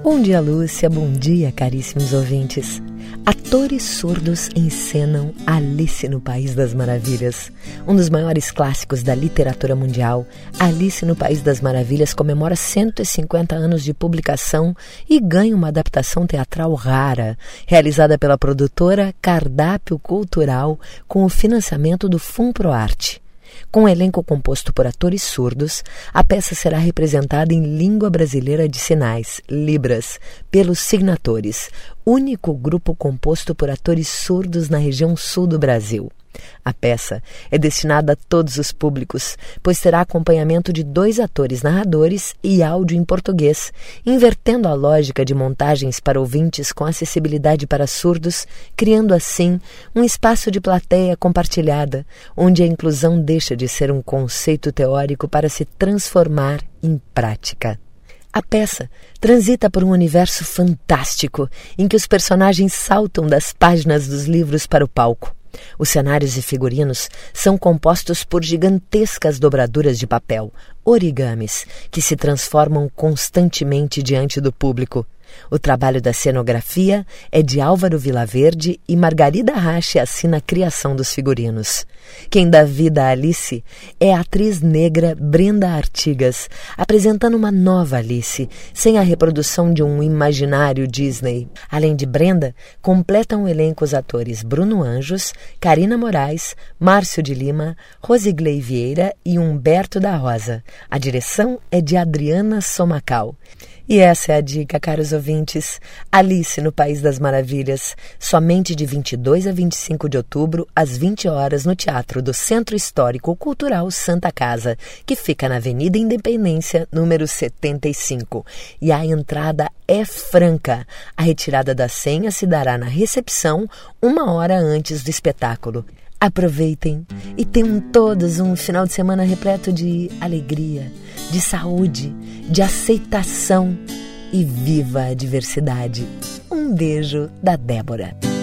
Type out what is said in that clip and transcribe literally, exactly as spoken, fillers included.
Bom dia, Lúcia. Bom dia, caríssimos ouvintes. Atores surdos encenam Alice no País das Maravilhas. Um dos maiores clássicos da literatura mundial, Alice no País das Maravilhas comemora cento e cinquenta anos de publicação e ganha uma adaptação teatral rara, realizada pela produtora Cardápio Cultural com o financiamento do Funproarte. Com um elenco composto por atores surdos, a peça será representada em língua brasileira de sinais, Libras, pelos Signatores, único grupo composto por atores surdos na região sul do Brasil. A peça é destinada a todos os públicos, pois terá acompanhamento de dois atores narradores e áudio em português, invertendo a lógica de montagens para ouvintes com acessibilidade para surdos, criando assim um espaço de plateia compartilhada, onde a inclusão deixa de ser um conceito teórico para se transformar em prática. A peça transita por um universo fantástico, em que os personagens saltam das páginas dos livros para o palco. Os cenários e figurinos são compostos por gigantescas dobraduras de papel, origamis, que se transformam constantemente diante do público. O trabalho da cenografia é de Álvaro Vilaverde e Margarida Rache assina a criação dos figurinos. Quem dá vida a Alice é a atriz negra Brenda Artigas, apresentando uma nova Alice, sem a reprodução de um imaginário Disney. Além de Brenda, completam o elenco os atores Bruno Anjos, Karina Moraes, Márcio de Lima, Rosigley Vieira e Humberto da Rosa. A direção é de Adriana Somacal. E essa é a dica, caros ouvintes. Alice no País das Maravilhas, somente de vinte e dois a vinte e cinco de outubro, às vinte horas, no Teatro do Centro Histórico Cultural Santa Casa, que fica na Avenida Independência, número setenta e cinco. E a entrada é franca. A retirada da senha se dará na recepção uma hora antes do espetáculo. Aproveitem e tenham todos um final de semana repleto de alegria, de saúde, de aceitação e viva a diversidade. Um beijo da Débora.